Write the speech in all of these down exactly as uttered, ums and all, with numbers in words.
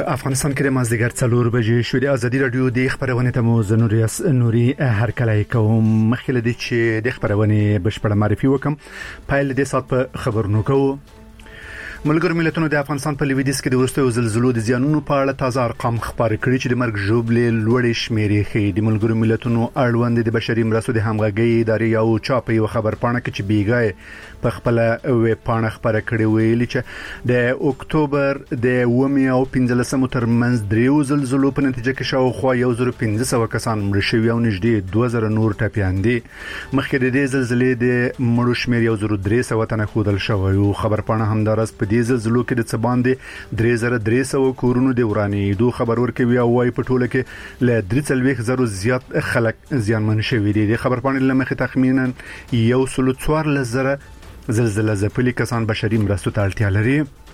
افغانستان کې د مازدیګر څلور بجې شوې د ازادي رادیو د خبرونې ته مو زنوریاس نوري هر کله کوم مخکله دي چې د خبرونې بشپړه معرفي وکم پایل د سات په خبرونو کوو. ملګرو ملتونو د افغانستان په لویدیځ کې د وروستیو زلزلو د زیانونو په اړه تازه ارقام خبري کړي چې د مرګ ژوبلې لوړې شمیرې ښیي. د ملګرو ملتونو اړوند د بشري مرستو د همغږي ادارې یو چاپ یو خبر پاڼه کې چې بیګای په خپل ویب پاڼه خبره کړې ویلي چې د اکتوبر د اووه او پنځلسمو ترمنځ دریو زلزلو په نتیجه کې شاوخوا یو زر پنځه سوه کسان مړ شوي او نږدې دوه زره نور ټپیان دي. مخکې د دې زلزلې د مړو شمیر یو زر درې سوه تنه ښودل شوی او خبر پاڼه همدارس په دې زلزلو کې د څه باندې درې زره درې سوه کورونو د ورانېدو خبر ورکوي او وايي په ټوله کې له درې څلوېښت زرو زیات خلک زیانمن شوي دي. د خبر پاڼې له مخې تخمینا یو سل څوارلس زره زلزلہ ځپلي کسان بشري مرستو ته اړتیا لري.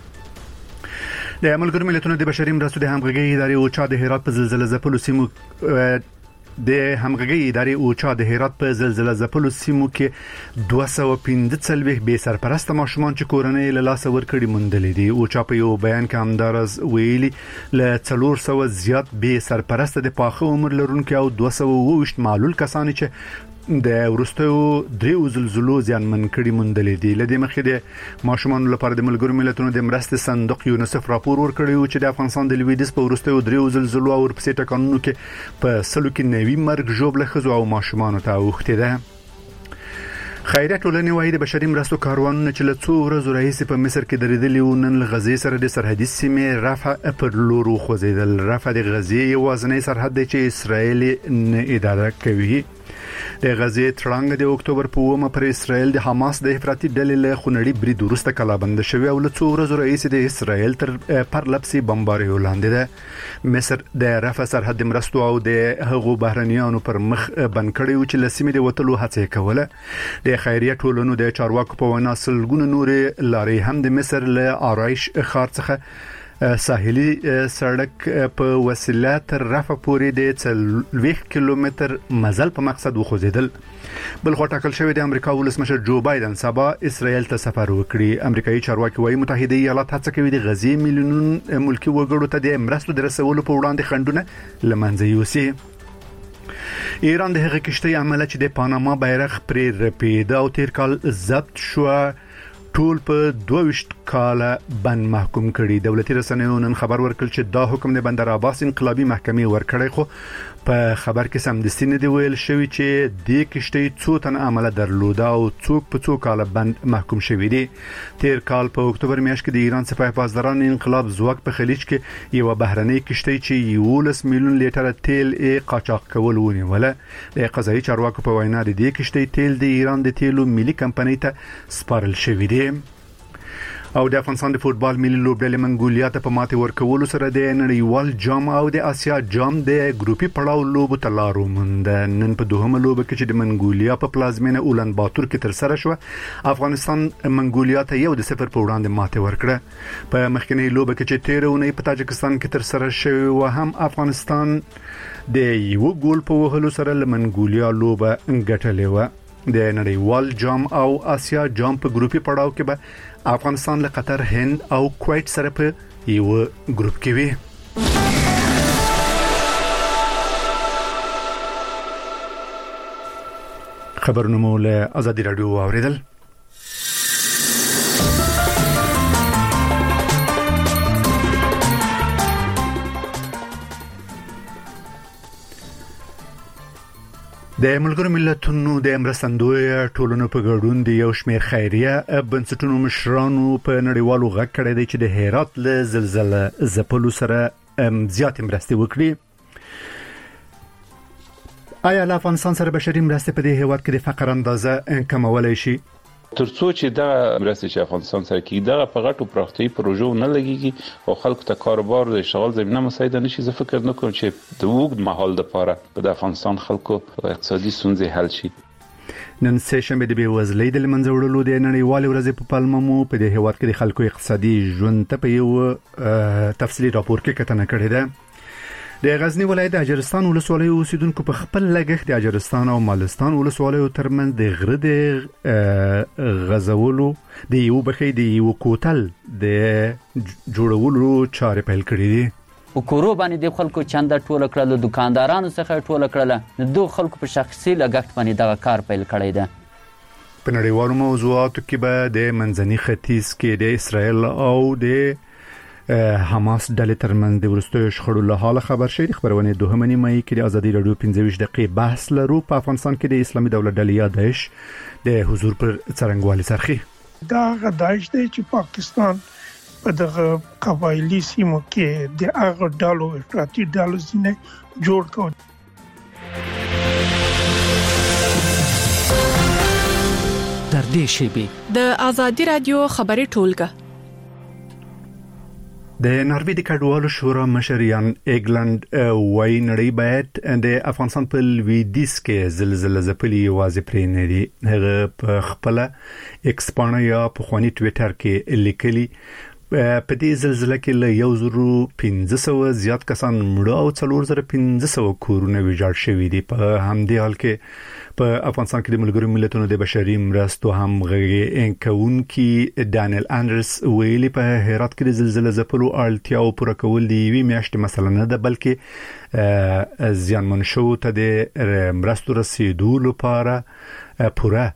د ملګرو ملتونو د بشري مرستو د همغږي ادارې او چا د هرات په زلزلہ ځپلو سیمو د همغږي ادارې او چا د هرات په زلزلہ ځپلو سیمو کې دوه سوه پنځه څلوېښت بې سرپرسته ماشومان چې کورنۍ له لاسه ورکړي موندلې دي. او چا په یو بیان کې همدارز ویلي له څلور سوه زیات بې سرپرسته د پاخه عمر لرونکو او دوه سوه اووه ویشت معلول کسان چې د ورستیو دریو زلزلو زیانمن کړي موندلې دي. لدې مخې د ماشومان لپاره د ملګرو ملتونو د مرستې صندوق یونیسف راپور ورکړی و چې د افغانستان د لویدیځ په ورستیو دریو زلزلو او ورپسې ټکانونو کې په سلو کې نوي مرګ ژوبله ښځو او ماشومانو ته اوښتې ده. خیریه ټولنې وايي د بشري مرستو کاروانونه چې له څو ورځو راهیسې په مصر کې درېدلي وو نن له غزې سره د سرحدي سیمې رفح پر لور وخوځېدل. رفح د غزې یوازینی سرحد دی چې اسرائیل نه اداره کوي. د غزې تړانګ د اکتوبر په اوومه پر اسرائیل د حماس د افراطي ډلې له خونړي برید وروسته کلابند شوی او له څو ورځو راهیسې د اسرائیل تر پرلپسې بمباریو لاندې ده. مصر د رفح سرحد مرستو او د هغو بهرنیانو پر مخ بند کړی و چې له سیمې د وتلو هڅه کوله. د خیریه ټولنو د چارواکو په وینا سلګونه نورې لارې هم د مصر له آرایش ښار څخه ساحلي سړک په وسیله تر رفح پورې د څلوېښت کیلومتر مزل په مقصد وخوځېدل. بل خو ټاکل شوی د امریکا ولسمشر جو بایدن سبا اسرائیل ته سفر وکړي. امریکایي چارواکي وايي متحده ایالات هڅه کوي د غزې میلیونون ملکي وګړو ته د مرستو د رسولو په وړاندې خنډونه له منځه یوسي. ایران د هغه کشتۍ عمله چې د پاناما بیرغ پرې رپېده او تیر کال ضبط شو ټول په دوه ویشت کاله بند محکوم کړي. دولتي رسنیو نن خبر ورکړ چې دا حکم د بندر عباس انقلابي محکمې ورکړی خو په خبر کې سمدستي نه دی ویل شوی چې د کشتۍ څو تن عمله درلوده او څوک په څو کاله بند محکوم شوی دي. تیر کال په اکتوبر میاشت کې د ایران سپاه پاسداران انقلاب ځواک په خلیج کې یو بهرنۍ کشتۍ چې یولس میلیون لیټره تیل یې قاچاق کول ونیوله. د قضایي چارواکو په وینا د دې کشتۍ تیل د ایران د تیلو ملي کمپنۍ ته سپارل شوی دی. او د افغانستان د فوتبال ملي لوبډلې منګولیا ته په ماتې ورکولو سره د نړیوال جام او د آسیا جام د ګروپي پړاو لوبو ته لار وموند. نن په دوهمه لوبه کې چې د منګولیا په پلازمینه اولان باتور کې تر سره شو افغانستان منګولیا ته یو د صفر په وړاندې ماتې ورکړه. په مخکنی لوبه کې چې تیر اونۍ په تاجکستان کې تر سره شوی و هم افغانستان د یو ګول په وهلو سره له منګولیا لوبه ګټلې و. د نړیوال جام او آسیا جام په ګروپي پړاو کې به افغانستان له قطر، هند او کویت سره په یو ګروپ کې وي. خبرونه مو له ازادي رادیو اوریدل. د ملګرو ملتونو د مرستندوی ټولنو په ګډون د یو شمېر خیریه بنسټونو مشرانو په نړیوالو غږ کړی دی چې د هرات له زلزلې ځپلو سره زیاتې مرستې وکړي. آیا له افغانستان سره بشري مرستې په دې هیواد کې د فقر اندازه کمولی شي؟ ترڅو چې دا مرستې چې افغانستان سره کوي دا په غټو پراختي پروژو نه لګيږي او خلکو ته کاروبار د اشتغال زمينه مساعده نشي، زه فکر نه کوم چې د وګړو مهال لپاره په افغانستان خلکو اقتصادي ستونزې حل شي. نن سه شنبه د بیوزلۍ د منځه وړلو د نړیوال ورځې په پلمه مو په دې هیواد کې د خلکو اقتصادي ژوند ته په یو تفصیلي راپور کې کتنه کړې ده. د غزنی ولایت د اجرستان ولسوالۍ اوسیدونکو په خپل لګښت د اجرستان او مالستان ولسوالیو ترمنځ د غره د غزولو د یو بخې د یو کوتل د جوړولو چارې پیل کړې دي. په کورو باندې د خلکو چنده ټوله کړل، د دکاندارانو څخه ټوله کړله، نو دغو خلکو په شخصي لګښت باندې دغه کار پیل کړی ده. په نړیوالو موضوعاتو کې به د منځني ختیځ کې د اسرائیل او د حماس ډلې ترمنځ د وروستیو شخړو له حاله خبر شي. د خبرونې دوهمه نیمایي کې د ازادي راډیو پنځه ویشت دقیقې بحث لرو. په افغانستان کې د اسلامي دولت ډلې یا داعش د حضور پر څرنګوالي سرخي. دا غ داعش دی چې پاکستان په دغه قبایلی سیمو کې د هغه ډالو افراطي ډالو ځینې جوړ کړ. در دې شیبې د ازادي راډیو خبري ټولګه د ناروې د کډوالو شورا مشر یان ایګلند وای نړۍ باید د افغانستان په لویدیځ کې زلزلہ ځپلي واځي پرې نه دي. هغه په خپل ایکس پاڼه یا په خواني ټوئیټر کې لیکلي په دې زلزلہ کې له یو زرو پنځه سوه زیات کسان مړه او څلور زره پنځه سوه کورونه ویجاړ شوي دي. په همدې حال کې په افغانستان کې د ملګرو ملتونو د بشري مرستو همغږي انکونکي ډانیل انډرس ویلي په هرات کې د زلزلہ ځپلو اړتیاو پوره کول دی وی میاشتې مثلا نه ده، بلکې زیانمن شو ته د مرستو رسیدو لپاره پوره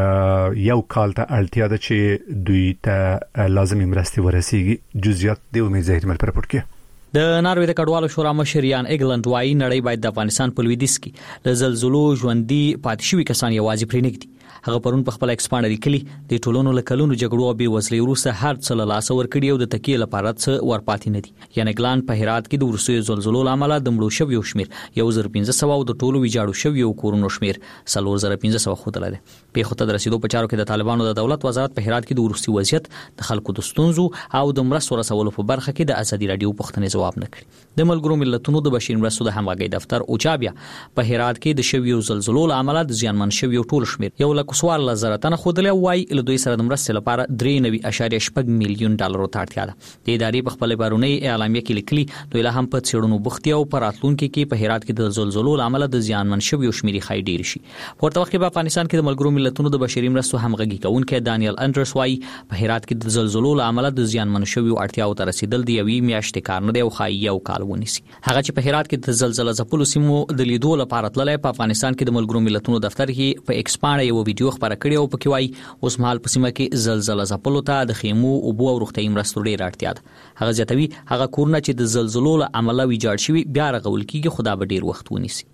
یو کال ته اړتیا ده چې دوی ته لازمي مرستې ورسیږي. جزئیات د امید زهیر مل پر راپور کې. د ناروې د کډوالو شورا مشر یان ایګلند وایي نړۍ باید د افغانستان په لویدیځ کې له زلزلو ژوندي پاتې شوي کسان یوازې پرې نه ږدي. هغه پرون په خپل ایکسپاند لیکلي د ټولونو له کلونو جګړو او بېوزلۍ وروسته هر څه له لاسه ورکړي او د تکیې لپاره څه ورپاتې نه دي. یان ایګلند په هرات کې د وروستیو زلزلو له امله د مړو شویو شمېر یو زر پنځه سوه او د ټولو ویجاړو شویو کورونو شمېر څلور زره پنځه سوه ښودلی دی. پیښو ته د رسیدو په چارو کې د طالبانو د دولت وزارت په هرات کې د وروستي وضعیت د خلکو د ستونزو او د مرستو رسولو په برخه کې د ازادي راډیو پوښتنې ځواب نه کړي. د ملګرو ملتونو د بشري مرستو د همغږۍ دفتر اوچا بیا په هرات کې د شویو زلزلو له امله د زیانمن شویو ټول شمېر یو لک څوارلس زره تنه ښودلی وایي له دوی سره د مرستې لپاره درې نوي اعشاریه شپږ میلیون ډالرو ته اړتیا ده. د ادارې په خپلې پرونۍ اعلامیه کې لیکلي دوی لا هم په څېړنو بوخت دي او په راتلونکي کې په هرات کې د زلزلو له امله د زیانمن شویو شمېر یې ښایي ډېر شي. په ورته وخت کې په افغانستان کې د ملګرو ملتونو د بشري مرستو همغږي کوونکی ډانیل انډرس وایي په هرات کې د زلزلو له امله د زیانمن شویو اړتیاو ته رسیدل د یوې میاشتې کار نه دی او ښایي یو کال ونیسي. هغه چې په هرات کې د زلزلہ ځپلو سیمو د لیدو لپاره تللی په افغانستان کې د ملګرو ملتونو دفتر کې په ایکس پاڼه یو ویډیو خپاره کړې او پکې وایي اوس مهال په سیمه کې زلزلہ ځپلو ته د خیمو اوبو او روغتیايي مرستو ډېره اړتیا ده. هغه زیاتوي هغه کورونه چې د زلزلو له امله ویجاړ شوي بیا رغول کېږي خو دا به ډېر وخت ونیسي.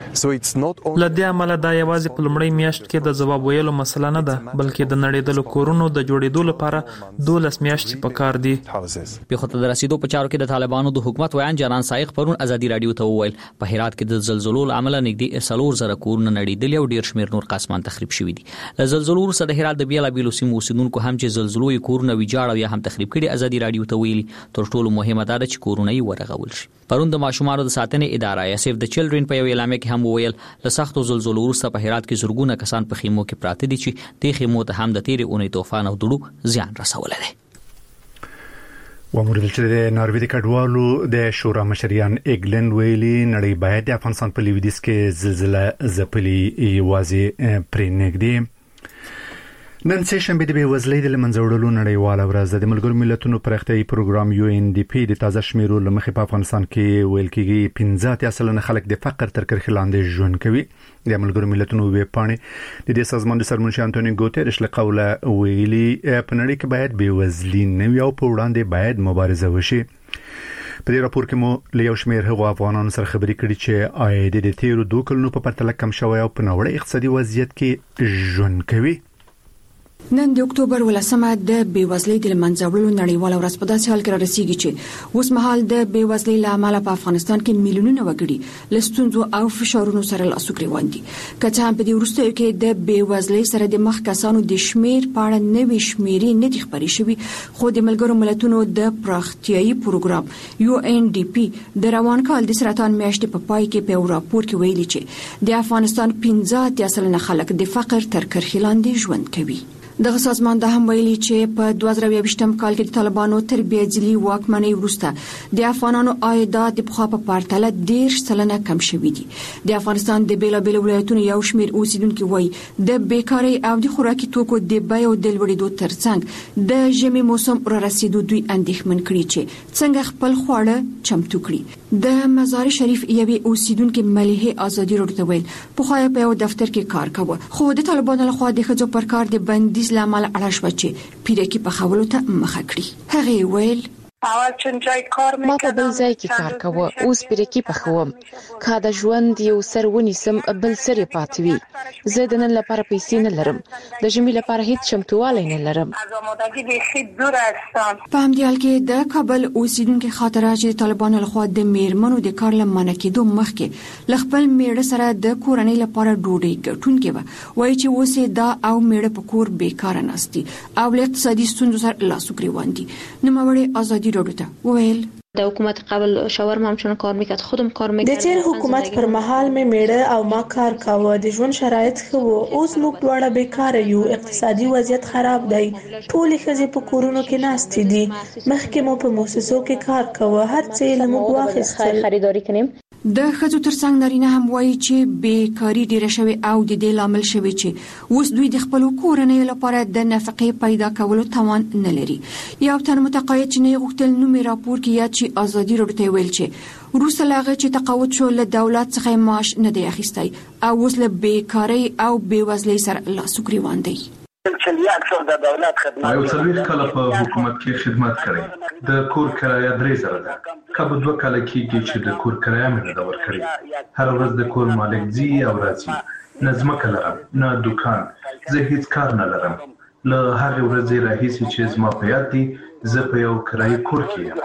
له دې امله دا یوازې په لومړۍ میاشت کې د ځواب ویلو مسله نه ده، بلکې د نړېدلو کورونو د جوړېدو لپاره دولس میاشتې پکار دي. پیښو ته د رسیدو په چارو کې د طالبانو د حکومت ویان جانان سایق پرون ازادي راډیو ته وویل په هرات کې د زلزلو له امله نږدې څلور زره کورونه نړېدلي او ډېر شمېر نور قسمان تخریب شوي دي. له زلزلو وروسته د هرات د بېلابېلو سیمو اوسېدونکو هم چې زلزلو یې کورونه ویجاړ او یا هم تخریب کړي ازادي راډیو ته ویلي تر ټولو مهمه دا ده چې کورونه یې ورغول شي. پرون د ماشومانو د ساتنې اداره یا سیف د چلډرن په یو اعلامیه کې هم وویل له سختو زلزلو وروسته په هرات کې زرګونه کسان په خیمو کې پراته دي چې دې خیمو ته هم د تېرې اونۍ طوفان او دوړو زیان رسولی دی. وموردل چې د ناروې د کډوالو د شورا مشر یان ایګلند ویلي نړۍ باید د افغانستان په لویدیځ کې زلزلہ ځپلي یوازې پرې نه ږدي. نن سه شنبه د بېوزلۍ د لمنځه وړلو نړیواله ورځ ده. د ملګرو ملتونو پراختیایي پروګرام یو ان ډي پی د تازه شمیرو له مخې په افغانستان کې ویل کېږي پنځه اتیا سلنه خلک د فقر تر کرښې لاندې ژوند کوي. د ملګرو ملتونو ویب پاڼې د دې سازمان د سرمنشي انټونیو ګوتریش له قوله ویلي په نړۍ کې باید بېوزلي نه وي او په وړاندې باید مبارزه وشي. په دې راپور کې مو له یو شمېر هغو افغانانو سره خبرې کړي چې عاید د تیرو دوه کلونو په پرتله کم شوی او په ناوړه اقتصادي وضعیت کې ژوند کوي. نن د اکتوبر ولسمه د بېوزلۍ د لمنځه وړلو نړیواله ورځ په داسې حال کې را رسیږي چې اوس مهال د بېوزلۍ له امله په افغانستان کې میلیونونه وګړي له ستونزو او فشارونو سره لاس او ګریوان دي. که څه هم په دې وروستیو کې د بېوزلۍ سره د مخ کسانو د شمېر په اړه نوې شمېرې نه دي خپرې شوي، خو د ملګرو ملتونو د پراختیایي پروګرام یو ان ډي پی د روان کال د سرطان میاشتې په پای کې په یو راپور کې ویلي چې د افغانستان پنځه اتیا سلنه خلک د فقر تر کرښې لاندې ژوند کوي. دغه سازمان د هم ویلي چې په دوه زره یوویشتم کال کې د طالبانو تر بېځلي واکمنۍ وروسته د افغانانو عایدات د پخوا په پرتله دېرش سلنه کم شوي دي. د افغانستان د بېلابېلو ولایتونو یو شمېر اوسیدونکي وایي د بیکارۍ او د خوراکي توکو د بیو د لوړېدو ترڅنګ د ژمي موسم را رسیدو دوی اندېښمن کړي چې څنګه خپل خواړه چمتو کړي. د مزار شریف یوې اوسیدونکو مليحه ازادي راډیو ویل په خو په یو دفتر کې کار کاوه خو د طالبانو لخوا د ښځو پر کار د بندیز لامل اړه شو چې پیرکی په خولو ته مخه کړی. هغه ویل ما په بل ځای کې کار کوه، اوس پیرکی پخوم. که د ژوند یو سر ونیسم بل سر یې پاتې وي. زه د نن لپاره پیسې نه لرم، د ژمي لپاره هیڅ چمتووالی نه لرم. په همدې حال کې د کابل اوسیدونکو خاطره چې طالبانو لخوا د میرمنو د کار لمنه کېدو مخکې ل خپل میړه سره د کورنۍ لپاره ډوډۍ ګټونکې و وایي چې اوس دا او میړه په کور بیکاره ناستي او له اقتصادي ستونزو سره لاس وګریوان دي. نوموړی ازادي راډیو ویل د حکومت قبل شاورما هم چون کار میکرد، خودم کار میکرد. د تیر حکومت پر مهال می میړه او ما کار کاوه، د ژوند شرایط ښه وو. اوس موږ دواړه بیکاره یو، اقتصادي وضعیت خراب دی. ټولې ښځې په کورونو کې ناستې دي. مخکې مو په مؤسسو کې کار کاوه، هر څه له موږ واخیستل. خریداري کنیم. د ښځو ترڅنګ نارینه هم وایي چې بیکاری ډیره شوې او د دې لامل شوی چې اوس دوی د خپل کورنۍ لپاره د نفقې پیدا کولو توان نه لري. یو تن متقاعد چې نه غوښتل نومي راپور کې یاد چې ازادي راډیو ویل چې روسه لاغه چې تقاعد شو له دولت څخه معاش نه دی اخیستی او اوس له بیکاری او بیوزلۍ سره لاس وګریوان دی. یو څلوېښت کاله په حکومت کې خدمت کړی. د کور کرایه درې زره ده. کله دوه کاله کېږي چې د کور کرایه مې نه ده ورکړې. هر ورځ د کور مالک ځي او راځي. نه ځمکه لرم نه دوکان، زه هیڅ کار نه لرم. له هغې ورځې راهیسې چې زما په یاد دي زه په یو کرایي کور کې یم.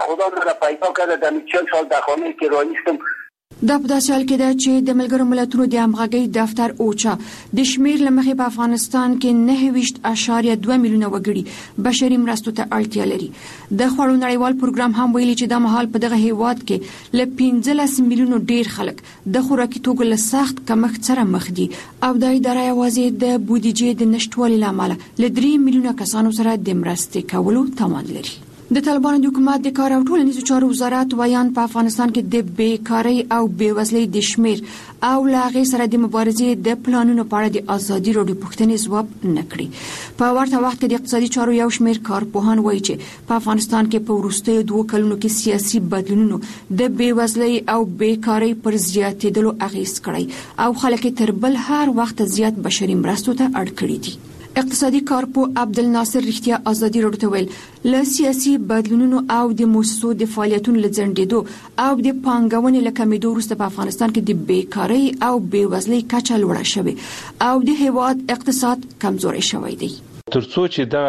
دا په داسې حال کې ده چې د ملګرو ملتونو د همغږۍ دفتر اوچا د شمیر لمخې په افغانستان کې نه ویشت اشاریه دوه میلیونه وګړي بشري مرستو ته اړتیا لري. د خوړو نړیوال پروګرام هم ویلي چې دا مهال په دغه هیواد کې ل پنځلس میلیونو ډیر خلک د خوراکي توکو له سخت کمښت سره مخ دي او د ادارې یوازې د بودیجې د نشټوالي لامل ل درې میلیونه کسانو سره د مرستې کولو توان لري. د طالبانو د حکومت د کار او ټولنیزو چارو وزارت ویان په افغانستان کې د بیکاری او بیوزلۍ د شمیر او لاغې سره د مبارزې د پلانونو په اړه د ازادي راډیو پوښتنې ځواب نه کړی. په ورته وخت کې د اقتصادي چارو یو شمیر کارپوهان وایي چې په افغانستان کې په وروستیو دوه کلونو کې سیاسي بدلونونو د بیوزلۍ او بیکاری پر زیاتېدلو اغیز کړی او خلک تر بل هر وخت زیات بشري مرستو ته اړ کړي دي. اقتصادي کارپو عبدالناصر رښتیا ازادي راډیو ویل له سیاسي بدلونونو او د موسسو د فعالیتونو لځنډېدو او د پانګونې له کمیدو وروسته په افغانستان کې د بیکاری او بیوزلۍ کچه لوړه شوې او د هیواد اقتصاد کمزوري شوی دی. ترڅو چې دا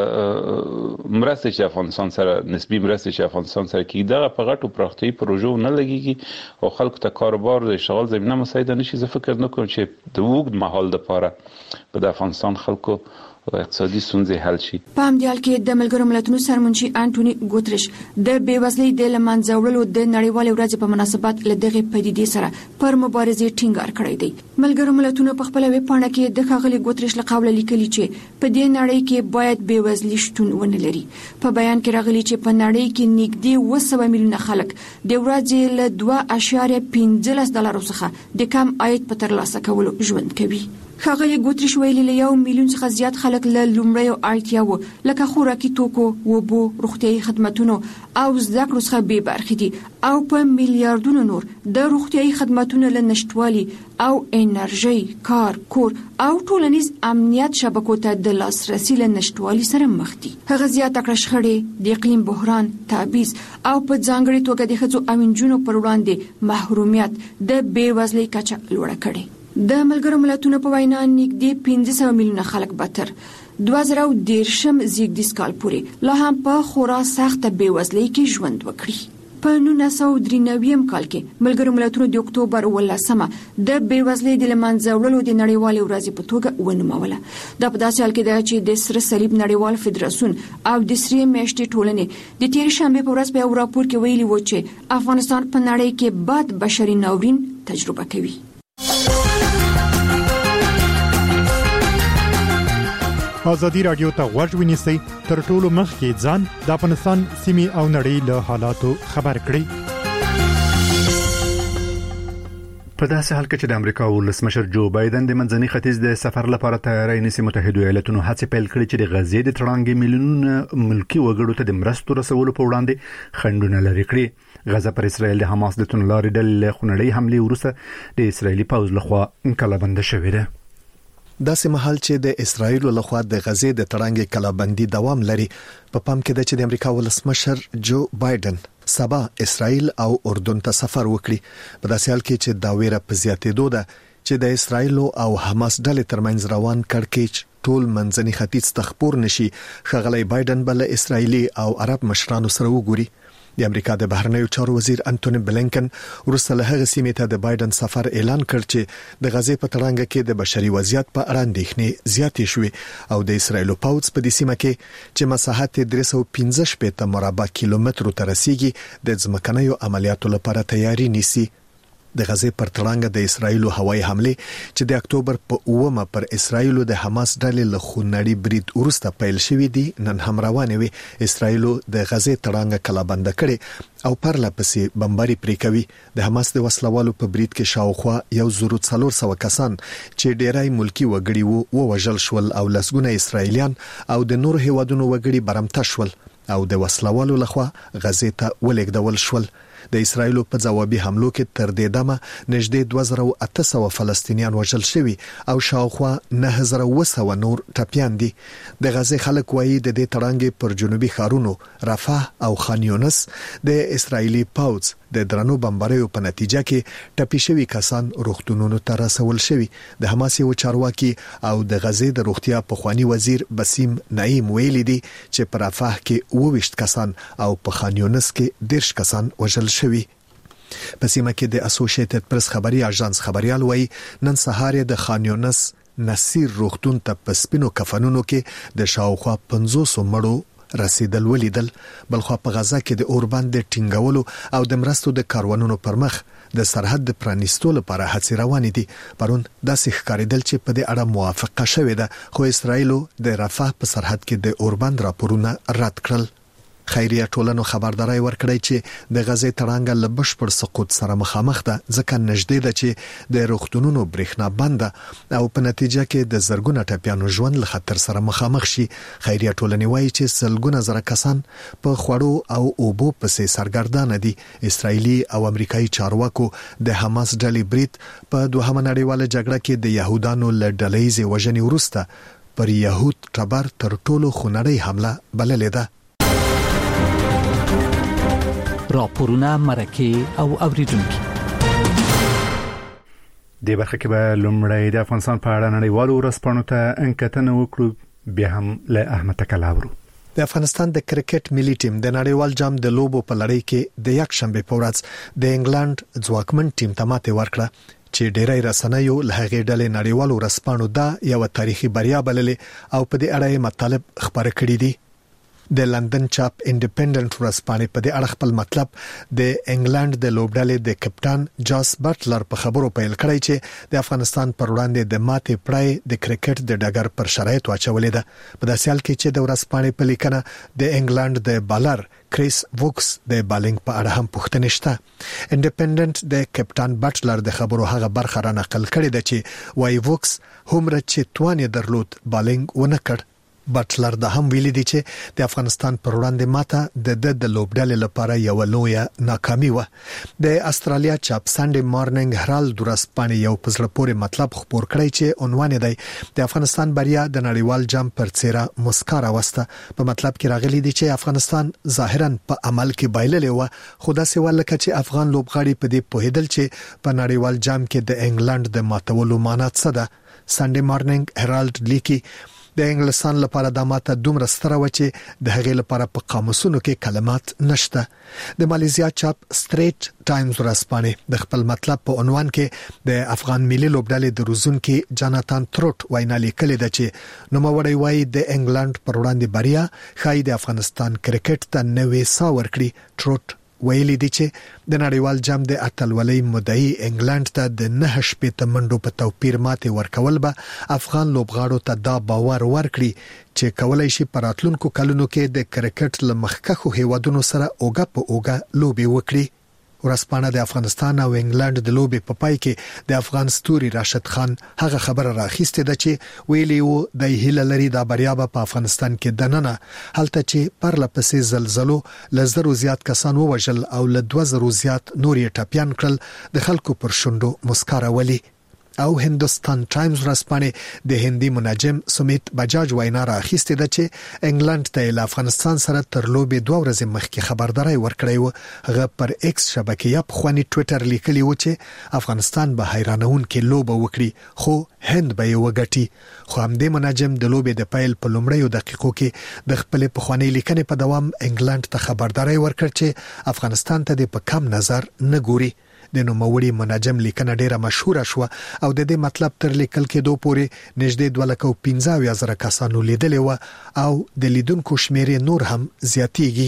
مرسته چې افغانستان سره نسبی مرسته چې افغانستان سره کیږي دا په غټو پراختیايي پروژو نه لګيږي او خلکو ته کاروبار د اشتغال زمينه مساعده نشي. زه فکر نه کوم چې د وګړو مهال لپاره په افغانستان خلکو اقتصادي ستونزې حل شي. په همدې حال کې د ملګرو ملتونو سرمنشي انټونی ګوتریش د بیوزلۍ د لمنځه وړلو د نړیوالې ورځې په مناسبت له دغه پدیدې سره پر مبارزې ټینګار کړی دی. ملګرو ملتونو په خپل ویبپاڼه کې د ښاغلي ګوتریش له قوله لیکلي چې په دې نړۍ کې باید بیوزلي شتون ونه لري. په بیان کې راغلي چې په نړۍ کې نږدې اوه سوه میلیونه خلک د ورځې له دوه اعشاریه پنځلس ډالرو څخه د کم عاید په ترلاسه کولو ژوند کوي. ښاغلي ګوتریش ویلي له یو میلیون څخه زیات خلک له لومړیو اړتیاوو لکه خوراکي توکو، اوبو، روغتیايي خدماتونو او زده کړو څخه بې برخې دي او په میلیارډونو نور د روغتیايي خدماتونو له نشټوالي او انرژي، کار، کور او ټولنیز امنیت شبکو ته د لاسرسي له نشټوالي سره مخ دي. هغه زیاته کړه شخړې، د اقلیم بحران، تبعیض او په ځانګړي توګه د ښځو او نجونو پر وړاندې محرومیت د بیوزلۍ کچه لوړه کړې. د ملګرو ملتونو په وینا نږدې پنځه سوه میلیونه خلک به تر دوه زره دېرشم زیږدیز کال پورې لا هم په خورا سخته بیوزلۍ کې ژوند وکړي. په نولس سوه درې نوي کال کې ملګرو ملتونو د اکتوبر اوولسمه د بیوزلۍ د لمنځه وړلو د نړیوالې ورځې په توګه ونوموله. دا په داسې حال کې ده چې د سره صلیب نړیوال فدراسیون او د سرې میاشتې ټولنې د تیر شنبه په ورځ په یو راپور کې ویلي و چې افغانستان په نړۍ کې بد بشري ناورین تجربه کوي. ازادي رادیو ته غوږ ونیسئ تر ټولو مخکې ځان د افغانستان سیمې او نړۍ له حالاتو خبر کړئ. په داسې حال کې چې د امریکا ولسمشر جو بایدن د منځني ختیځ د سفر لپاره تیاری نیسي، متحده ایالاتونو هڅې پیل کړې چې د غزې د تړانګې میلیونونه ملکی وګړو ته د مرستو رسولو په وړاندې خنډونه لري کړي. غزه پر اسرائیل د حماس د تونلاري ډلې خونړۍ حمله وروسته د اسرایلی پوځ لخوا کلابند شوې ده. داسې مهال چې د اسرایل لخوا د غزې د تړانګې کلابندي دوام لري، په پام کې ده چې د امریکا ولسمشر جو بایدن سبا اسرائیل او اردن ته سفر وکړي. په داسې حال کې چې دا ویره په زیاتېدو ده چې د اسرائیل او حماس ډلې ترمنځ روان کړکېچ ټول منځني ختیځ تخپور نشي، ښاغلی بایدن بل اسرائیلی او عرب مشرانو سره وګوري. د امریکا د بهرنیو چارو وزیر انټونی بلینکن وروسته له هغه سیمې ته د بایدن سفر اعلان کړ چې د غزې په تړانګه کې د بشري وضعیت په اړه اندېښنې زیاتې شوې او د اسرایل پوځ په دې سیمه کې چې مساحت درې سوه پنځه شپږ مربع کیلومترو ته رسیږي د ځمکنیو عملیاتو لپاره تیاری نیسي. د غزې پر تړانګه د اسرایل هوایي حمله چې د اکتوبر په اومه پر اسرایل د حماس ډلې له خونړي برید وروسته پیل شوې دي نن هم روانه وي. اسرایل د غزې تړانګه کلابند کړي او پر لپسې بمباري پرې کوي. د حماس د وسلوالو په برید کې شاوخوا یو زرو څلور سوه کسان چې ډیرای ملکی وګړي وو ووژل شول او لسګونه اسرایلیان او د نور هیوادونو وګړي برمته شول او د وسلوالو لخوا غزې ته ولېږدول شول. د اسرایل په ځوابي حملو کې تر دې دمه نږدې دوه زره اته سوه فلسطینیان وژل شوي او شاوخوا نه زره اوه سوه نور ټپیان دي. د غزې خلک وایي د دې تړانګې پر جنوبي ښارونو رفح او خان یونس د اسرایلی پوځ د درنو بمباریو په نتیجه کې ټپي شوي کسان روغتونونو ته رسول شوي. د حماس یو چارواکي او د غزې د روغتیا پخوانی وزیر بسیم نعیم ویلي دي چې په رفح کې اوه ویشت کسان او په خان یونس کې دیرش کسان وژل شوي. په سیمه کې د اسوسییټډ پریس خبري اژانس خبريال وایي نن سهار د خان یونس نصیر روغتون ته په سپینو کفنونو کې د شاوخوا پنځوس مړو رسیدل ولیدل. بلخوا په غزه کې د اوربند د ټینګولو او د مرستو د کاروانونو پر مخ د سرحد د پرانیستو لپاره هڅې روانې دي. پرون داسې ښکارېدل چې په دې اړه موافقه شوې ده، خو اسرایل د رفح په سرحد کې د اوربند راپورونه رد کړل. خیریه ټولنو خبرداري ورکړی چې د غزې تړانګه له بشپړ سقوط سره مخامخ ده، ځکه نږدې ده چې د روغتونونو برېښنا بنده او په نتیجه کې د زرګونه ټپیانو ژوند له خطر سره مخامخ شي. خیریه ټولنې وایي چې سلګونه زره کسان په خوړو او اوبو پسې سرګردانه دي. اسرایلی او امریکایي چارواکو د حماس ډلې برید په دوهمه نړیواله جګړه کې د يهودانو له ډلهیزې وژنې وروسته پر يهود ټبر تر ټولو خونړۍ حمله بللې ده. راپورونه مرکه او اوریدونکو د برخه کې به لومړی د افغانستان په اړه نړیوالو ورځپاڼو ته انکتنه وکړو، بیا هم له احمد تکلاورو. د افغانستان د کرکټ ملي ټیم د نړیوال جام د لوبو په لړۍ کې د یک شنبه په ورځ د انګلند ځواکمن ټیم ته ماته ورکړه چې ډېری رسنیو له هغې ډلې نړیوالو ورځپاڼو دا یو تاریخي بریا بللې او په دې اړه مطالب خبره کړې دي. د لندن چاپ انډیپندنت ورځپاڼې په دې اړه خپل مطلب د انګلند د لوبډلې د کپټان جاس بټلر په خبرو پیل کړی چې د افغانستان پر وړاندې د ماتې پړای د کرکټ د ډګر پر شرایط واچولې ده. په داسې حال کې چې د ورځپاڼې په لیکنه د انګلند د بالر کریس ووکس د بالینګ په اړه هم پوښتنه شته. انډیپندنت د کپټان بټلر د خبرو هغه برخه را نقل کړې ده چې وای ووکس هم رچې توان درلود بالینګ ونه کړ. بټلر دا هم ویلي دی چې د افغانستان پر وړاندې ماته د د لوبډلې لپاره یو لویه ناکامي و. د استرالیا چاپ سانډي مارننګ هرالد ورځپاڼې یو په زړه پورې مطلب خبر کړی چې عنوان دی د افغانستان بریا د نړیوال جام پر څیره مسکا راوسته. په مطلب کې راغلي دی چې افغانستان ظاهرا په عمل کې بایللې و، خو داسې ولکه چې افغان لوبغاړي په دې پوهیدل چې په نړیوال جام کې د انګلند د ماتولو معنی څه ده. سانډي مارننګ هرالد لیکي د انګلستان لپاره د ماته دومره ستره و چې د هغې لپاره په قاموسونو کې کلمات نشته. د مالیزیا چاپ سټریټ ټایمز ورځپاڼې د خپل مطلب په عنوان کې د افغان ملي لوبډلې د روزونکي جاناتان تروټ وینا لیکلې ده چې نوموړی وایي د انګلند پر وړاندې بریا ښایي د افغانستان کرکټ ته نوې ساه ورکړي. تروټ ویلي دی چې د نړیوال جام د اتلولۍ مدعي انګلند ته د نه شپېته منډو په توپیر ماتې ورکول به افغان لوبغاړو ته دا باور ورکړي چې کولای شي په راتلونکو کلونو کې د کرکټ له مخکښو هیوادونو سره اوګه په اوګه لوبي وکړي. ورسپانه د افغانستان او انګلند د لوبې په پای کې د افغان ستوري راشد خان هغه خبره راخیسته ده چې ویلی وو د هیله لري د بریا په افغانستان کې دننه هلته چې پر لپسې زلزلو لزرو زیات کسان ووجل او ل دوه زره زیات نورې ټاپیان کړل د خلکو پر شونډو مسکاره ولي. او هندوستان ټایمز ورسپانه د هندي مناجم سمیت بجاج وینا راخیسته ده چې انګلند ته له افغانستان سره تر لوبې دوه ورځې مخکې خبرداري ورکړی و. هغه پر ایکس شبکې په خواني ټوئیټر لیکلی و چې افغانستان به حیرانون کې لوبه وکړي خو هند به یې وګټي. خو هم د مناجم د لوبې د پیل په لومړیو دقیقو کې د خپل پخوانی لیکنې په دوام انګلند ته خبرداري ورکړ چې افغانستان ته د په کم نظر نه ګوري. د نوموړي مناجم لیکنه ډیره مشهوره شو او د دې مطلب تر لیکل کېدو پورې نږدې دوه لک او پنځه زره کسانو لیدلی و او د لیدونکو شمیر نور هم زیاتیږي.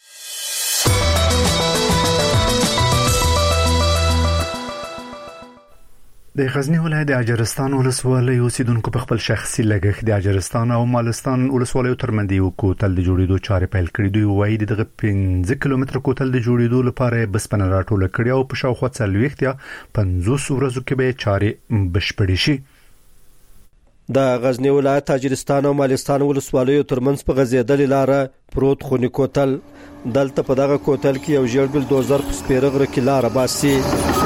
د غزنی ولایت د اجرستان ولسوالۍ اوسیدونکو په خپل شخصي لګښت د اجرستان او مالستان ولسوالیو ترمنځ یو کوتل د جوړېدو چارې پیل کړې. دوی وایي دغه پنځه کیلومتره کوتل د جوړېدو لپاره بسپنه راټوله کړې او په شاوخوا څلوېښت یا پنځوس ورځو کې به چارې بشپړې شي. د غزنی ولایت اجرستان او مالستان ولسوالیو ترمنځ په غځېدلې لار پروت خونی کوتل دلته په دغه کوتل کې یو ژړ بلدوزر په سپیرغره کې لار باسي.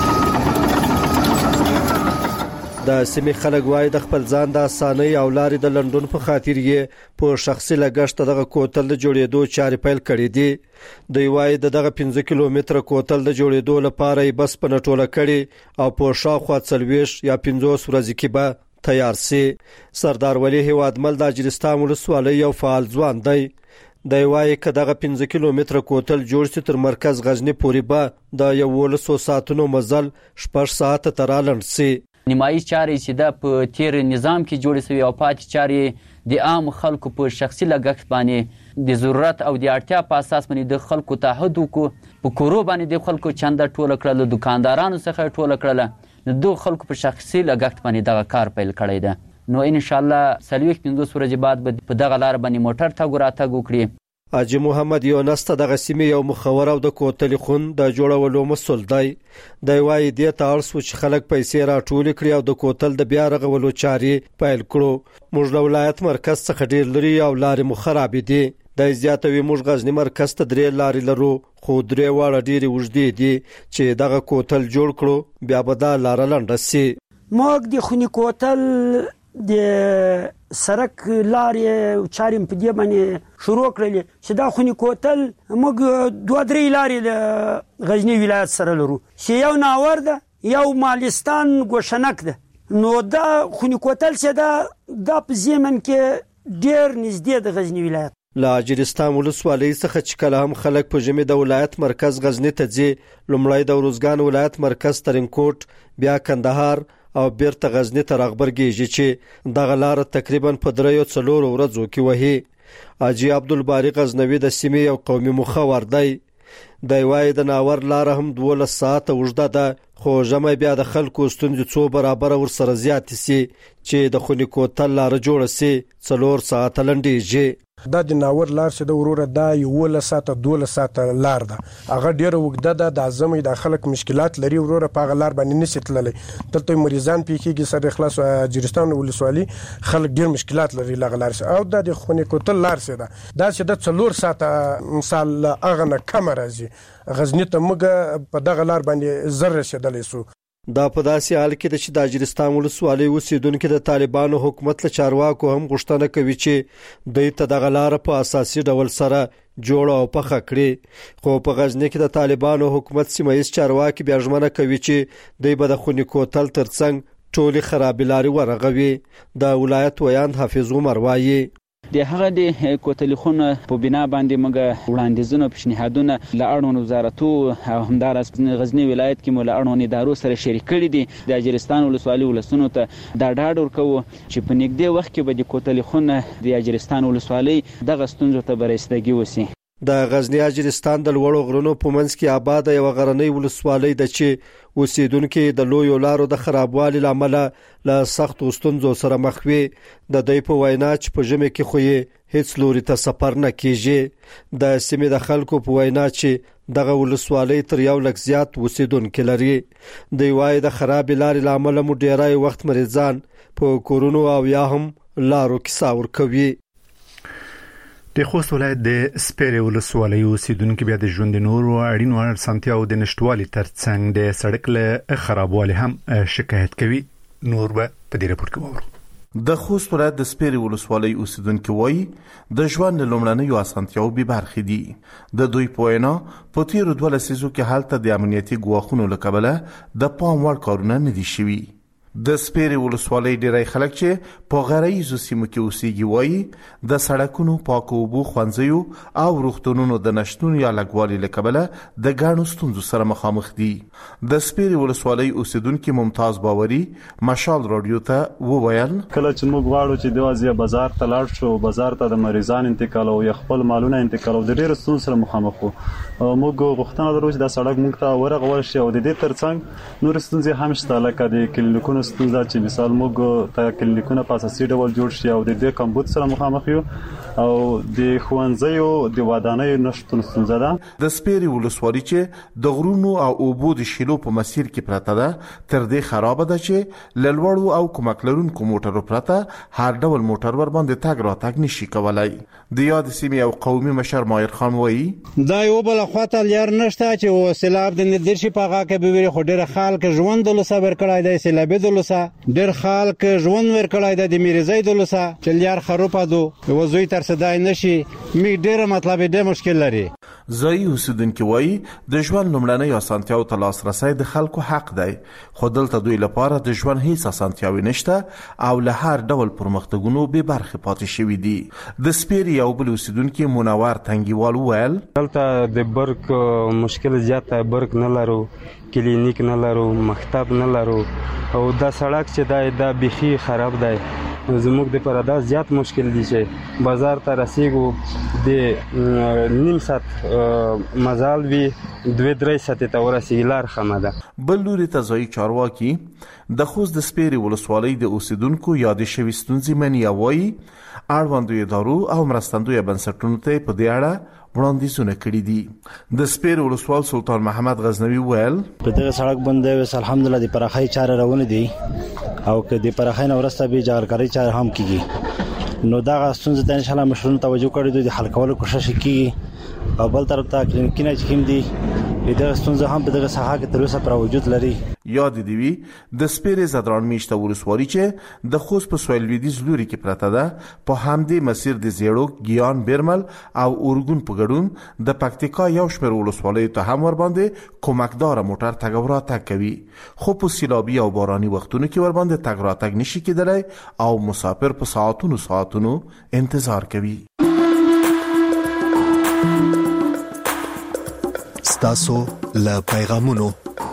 د سیمې خلک وایي د خپل ځان د اسانۍ او لارې د لندن په خاطر یې په شخصي لګښت دغه کوتل د جوړېدو چارې پیل کړې دي. دوی وایي دغه پنځه کیلومتره کوتل د جوړېدو لپاره یې بس په نټوله کړي او په شاوخوا څلوېښت یا پنځوس ورځې کې به تیار سي. سردار ولی هیوادمل د اجرستان ولسوالۍ یو فعال ځوان دی. دی وایي که دغه پنځه کیلومتره کوتل جوړ شي تر مرکز غزنی پورې به د یولسو ساعتونو مزل شپږ ساعته تر رالند سي. نیمایي چارې چې د په تیر نظام کې جوړې شوی او پاتې چارې د عام خلکو په شخصي لګښت باندې د ضرورت او د اړتیا په اساس باندې د خلکو تعهد وکړو. په کورو باندې د خلکو چنده ټوله کړل، دکاندارانو څخه ټوله کړل، د دوه خلکو په شخصي لګښت باندې دغه کار پیل کړی ده. نو ان شاء الله څلوېښت پنځوس ورځې بعد به په دغه لار باندې موټر تګ راتګ وکړي. حاجی محمد یونس ته دغه سیمې یو مخور او د کوتل خون د جوړولو مسول دی. د وایي د تاسو چې خلک پیسې راټول کړي او د کوتل د بیا رغولو چارې پیل کړو. موږ د ولایت مرکز څخه ډیر لري او لارې مو خراب دي. د زیاتوي موږ غزنی مرکز ته درې لارې لرو خو درې واړه ډېرې اوږدې دي چې دغه کوتل جوړ کړو بیا به دا لار لنډه سي. موږ د خونی کوتل د سرک لارې چارې په دې باندې شروع کړلې چې دا خونی کوتل موږ دوه درې لارې د غزنی ولایت سره لرو چې یو ناور ده یو مالستان ګوشنک ده. نو دا خونی کوتل چې دا د په زمن کې ډېر نږدې د غزنی ولایت لا اجرستان ولسوالۍ څخه چې کله هم خلک په ژمي د ولایت مرکز غزنی ته ځي لومړی د ورزګان ولایت مرکز ترینکوټ بیا کندهار او بیرته غزنی ته راغبرګیږي چې دغه لار تقریبا په دریو څلورو ورځو کې وهي. حاجی عبدالباری غزنوی د سیمې یو قومي مخور دی. د وای د ناور لار هم دولس ساعته اوږده ده خو ژمی بیا د خلکو ستونزې څو برابر ور سره زیات سي چې د خونی کوتل لار جوړ سي څلور ساعته لنډیږي. دا د ناور لار چې د وروره دا یو ساعته دولس ساعته لار ده هغه ډیره وګده ده. د ازمې د خلک مشکلات لري وروره په هغه لار باندې نشي تللی. دلته مریضان پیکيږي سره اخلاص اجرستان ولسوالۍ خلک ډیر مشکلات لري لغه لار او د خونی کوتل لار سي ده دا چې د څلور ساعته مثال هغه نه کم راځي. غزنی ته موږ په دغه لار باندې زر رسیدلی سو. دا په داسې حال کې چې د اجرستان ولسوالۍ اوسیدونکو د طالبانو حکومت له چارواکو هم غوښتنه کوي چې دوی ته دغه لار په اساسي ډول سره جوړ او پخه کړي. خو په غزنی کې د طالبانو حکومت سیمایي چارواکي بیا ژمنه کوي چې دوی به د خونی کوتل ترڅنګ ټولي خرابې لارې ورغوي. د ولایت ویاند حافظ عمر وایي د هغه د کوتلخونه په بنا باندې موږ وړاندیزونه پېشنهادونه له اړوند وزارتو او همداراز غزنی ولایت کې مو له اړوند ادارو سره شریک کړي دي. د اجرستان ولسوالۍ ولسونو ته دا ډاډ ورکوو چې په نږدې وخت کې به د کوتلخونه د اجرستان ولسوالۍ دغه ستونزو ته به رسیدګي وسي. د غزنی اجرستان د لوړو غرونو په منځ کې آباد یو غرنۍ ولسوالۍ ده چې اوسیدونکو د لویو لارو د خرابوالي لامل له سخت ستونزو سره مخ وي. د دوی په وینا چې په ژمي کې خو هیڅ لوري ته سفر نه کیږي. د سیمې د خلکو په وینا چې دغه ولسوالۍ تر یو لک زیات اوسیدونکو لري. د وای د خراب لارې لامل مو ډیرای وخت مریضان په کورونو او یا هم لارو کې ساور کوي. د خوست ولایت د سپیرې ولسوالۍ اوسیدونکو بیا د ژوند نور او اړینو اسانتیاو د نشټوالي ترڅنګ د سړک له خرابوالي هم شکایت کوي. نور به په دې راپور کې وورو. د خوست ولایت د سپیرې ولسوالۍ اوسیدونکو وایي د ژوند لومړنیو اسانتیاو به برخې دي. د دوی په وینا په تیرو دوه لسیزو کې حالت د امنیتي ګواښونو له کبله د پام وړ کارونه نه دي شوي. د سپیرې ولسوالۍ ډیری خلک چې په غرایزو سیمو کې اوسېږي وایي د سړکونو، پاکو اوبو، ښوونځیو او روغتونونو د نشتون یا لږوالي له کبله د ګڼو ستونزو سره مخامخ دي. د سپیرې ولسوالۍ اوسیدونکي ممتاز باوري مشال رادیو ته وویل کله چې موږ غواړو چې د وازیا بازار ته لاړ شو، بازار ته د مریضان انتقال او خپل مالونه انتقال او د ډیرو ستونزو سره مخامخ وو. موږ غوښتنه درلوده چې د سړک موږ ته ورغول شي او د دې ترڅنګ نور ستونزې هم شته، لکه د کلینیکونو ستونزه چې مثال موږ ته کلینیکونه په اساسي ډول جوړ شي او د دې کمبود سره مخامخ یو او د ښوونځیو د ودانیو نشتون ستونزه ده. د سپیرې ولسوالۍ چې د غرونو او اوبو د شیلو په مسیر کې پرته ده تر دې خراب ده چې لړوړو او کومک لرونکو موټرو پرته هر ډول موټر ور باندې تګ راتګ نشي کولای. د یاد سیمې او قومي مشر مایر خان وایي دا یو بل خواته لار نشته چې سیلاب د ندرشي په هغه کې به ویری خو ډېر خلک ژوند له صبر کړای دی، سیلابې د لسه ډېر خلک ژوند ور کړای دی، د میرزای د لسه چې لار خروپه دو وزوی تر صدای نشي می ډېر مطلب دې مشکل لري. ځای اوسیدونکي وایي د ژوند لومړنۍ اسانتیاو ته لاسرسی د خلکو حق دی، خو دلته دوی لپاره د ژوند هیڅ اسانتیاوې نشته او له هر ډول پرمختګونو بې برخې پاتې شوي دي. د سپیرې یو بل اوسیدونکي منور تنګیوال وویل دلته د برق مشکل زیات دی، برق نه لرو، کلینیک نه لرو، مکتب نه لرو او دا سړک چې دی دا بیخي خراب دی. زموږ د پاره دا زیات مشکل دي چې بازار ته رسیږو د نیم ساعت مزال وي دوه درې ساعت ته ورسیږي، لار خمه ده. بل لوري ته ځای چارواکي د خوست د سپیرې ولسوالۍ د اوسیدونکو یادې شوي ستونزې مني او وایي اړوندو ادارو او مرستندویه بنسټونو ته په دې اړه وړاندیزونه کړي دي. د سپیرې ولسوال سلطان محمد غزنوي ویل په دغه سړک باندې وس الحمدلله د پراخۍ چاره روانه دي او که د پراخۍ نو ورسته به جارګری چاره هم کیږي، نو دا ستونزې ته ان شاء الله مشرون توجه کړي د حل کولو کوشش کیږي. او بل طرف ته کلینیکونه چې هم دي د ستونزې هم په دغه ساحه کې تر اوسه پر وجود لري. یاد دی وی د سپیرې زدران میشته ولسوالۍ چې د خوست په سویل لویدیځ لوري کې پرته ده په همدې مسیر د زیړوک، ګیان، بیرمل او اورګون په ګډون د پکتیکا یو شمېر ولسوالیو ته هم ور باندې کومکدار موټر تګ او راتګ کوي، خو په سیلابي او باراني وختونو کې ور باندې تګ راتګ نشي کېدلی او مسافر په ساعتونو ساعتونو انتظار کوي. ستاسو له پیغامونو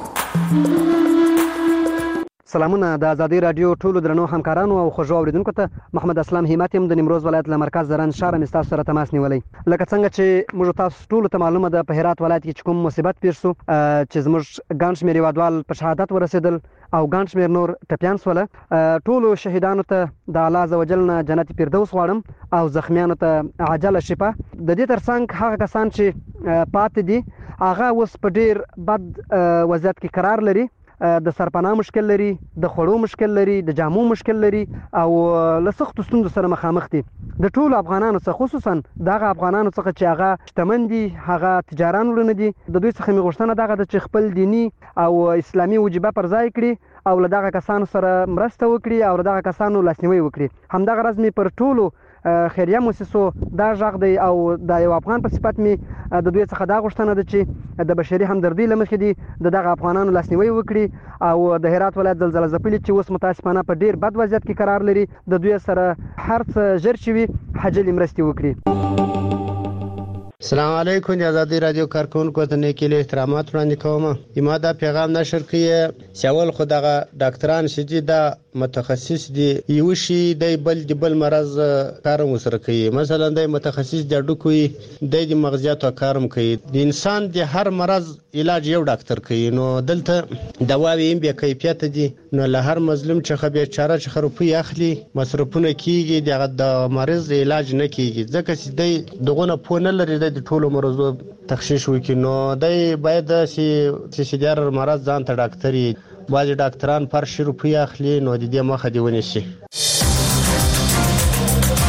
سلامونه د ازادي رادیو ټولو درنو همکارانو او خوږو اوریدونکو ته محمد اسلام همت يم د نیمروز ولایت له مرکز زرن شهر مې تاسو سره تماس نیولې. لکه څنګه چې موږ تاسو ټولو ته معلومه ده په هرات ولایت کې کوم مصیبت پیښ شو چې زموږ ګڼ شمېر هیوادوال په شهادت ورسېدل او ګڼ شمېر نور ټپیان سوله. ټولو شهیدانو ته د الله عزوجل نه جنت فردوس غواړم او زخمیانو ته عاجله شفا. د دې ترڅنګ هغه کسان چې پاتې دي هغه اوس په ډیر بد وضعیت کې قرار لري، د سرپناه مشکل لري، د خوړو مشکل لري، د جامو مشکل لري او له سختو ستونزو سره مخامخ دي. د ټولو افغانانو څخه خصوصا دغه افغانانو څخه چې هغه شتمن دي، هغه تجاران ورونه دي، د دوی څخه مې غوښتنه دغه ده چې خپل دینی او اسلامي وجیبه پر ځای کړي او له دغه کسانو سره مرسته وکړي او له دغه کسانو لاسنیوي وکړي. همدغه راز مې پر ټولو خیریه موسسو دا غږ دی او د یو افغان په صفت مې د دوی څخه دا غوښتنه ده چې د بشري همدردۍ له مخې دي د دغه افغانانو لاسنیوي وکړي او د هرات ولایت زلزله ځپلي چې اوس متاسفانه په ډیر بد وضعیت کې قرار لري د دوی سره هر څه ژر چې وي حجلې مرستې وکړي. السلام علیکم. د ازادي رادیو کارکونکو ته نیکی له احترامات وړاندې کوم. یما دا پیغام نشر کړی چې اول خو دغه ډاکټران شې دا متخصص دی یو شي د بل د بل مرز کارم وسره کوي مثلا د متخصص د ډوکوي د مغزیات کارم کوي د انسان د هر مرز علاج یو ډاکټر کوي نو دلته دواوی هم به کیفیت دي نو له هر مظلوم چې خبر چاره چې خروپي اخلي مصرفونه کیږي دغه د مریض علاج نه کیږي ځکه چې د دغه پونه لري د ټولو مرزو تخصیص وکړي نو د باید چې سیدار مرز ځان ته ډاکټري بعض ډاکټران پر شي روپیا اخلي نو د دې مخه دی ونیسي